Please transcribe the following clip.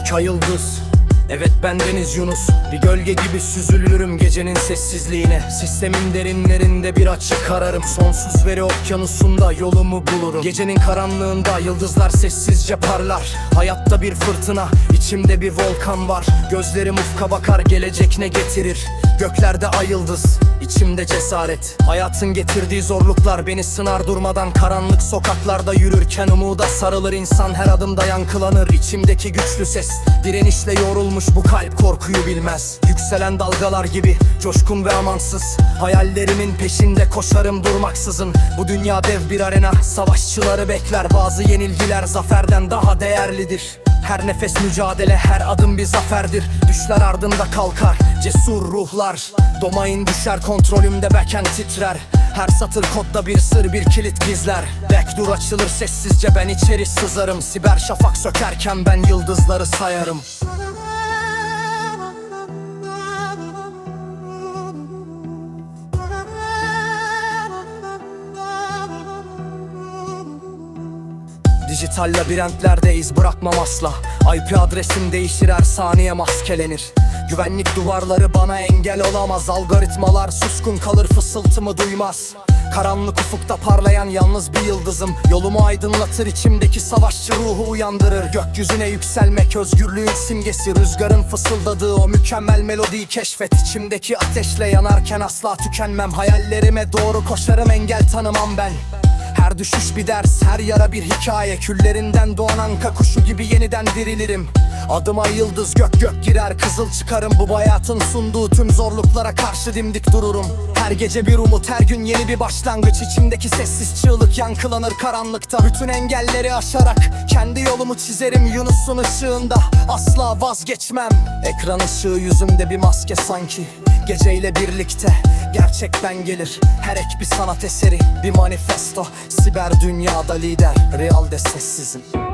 büyük ay yıldız. Evet ben Deniz Yunus, bir gölge gibi süzülürüm gecenin sessizliğine. Sistemin derinlerinde bir açık ararım, sonsuz veri okyanusunda yolumu bulurum. Gecenin karanlığında yıldızlar sessizce parlar. Hayatta bir fırtına, içimde bir volkan var. Gözlerim ufka bakar, gelecek ne getirir? Göklerde ay yıldız, içimde cesaret. Hayatın getirdiği zorluklar beni sınar durmadan. Karanlık sokaklarda yürürken umuda sarılır insan, her adımda yankılanır içimdeki güçlü ses. Direnişle yorulmuş bu kalp korkuyu bilmez. Yükselen dalgalar gibi coşkun ve amansız, hayallerimin peşinde koşarım durmaksızın. Bu dünya dev bir arena, savaşçıları bekler. Bazı yenilgiler zaferden daha değerlidir. Her nefes mücadele, her adım bir zaferdir. Düşler ardında kalkar cesur ruhlar. Domain düşer kontrolümde, backhand titrer. Her satır kodda bir sır, bir kilit gizler. Backdoor açılır sessizce, ben içeri sızarım. Siber şafak sökerken ben yıldızları sayarım. Dijital labirentlerde iz bırakmam asla. IP adresim değişir, her saniye maskelenir. Güvenlik duvarları bana engel olamaz. Algoritmalar suskun kalır, fısıltımı duymaz. Karanlık ufukta parlayan yalnız bir yıldızım. Yolumu aydınlatır, içimdeki savaşçı ruhu uyandırır. Gökyüzüne yükselmek özgürlüğün simgesi. Rüzgarın fısıldadığı o mükemmel melodiyi keşfet. İçimdeki ateşle yanarken asla tükenmem. Hayallerime doğru koşarım, engel tanımam ben. Her düşüş bir ders, her yara bir hikaye. Küllerinden doğan anka kuşu gibi yeniden dirilirim. Adıma yıldız, gök gök girer, kızıl çıkarım. Bu hayatın sunduğu tüm zorluklara karşı dimdik dururum. Her gece bir umut, her gün yeni bir başlangıç. İçimdeki sessiz çığlık yankılanır karanlıkta. Bütün engelleri aşarak kendi yolumu çizerim. Yunus'un ışığında asla vazgeçmem. Ekran ışığı yüzümde bir maske sanki. Geceyle birlikte gerçekten gelir. Her ek bir sanat eseri, bir manifesto. Siber dünyada lider, realde sessizim.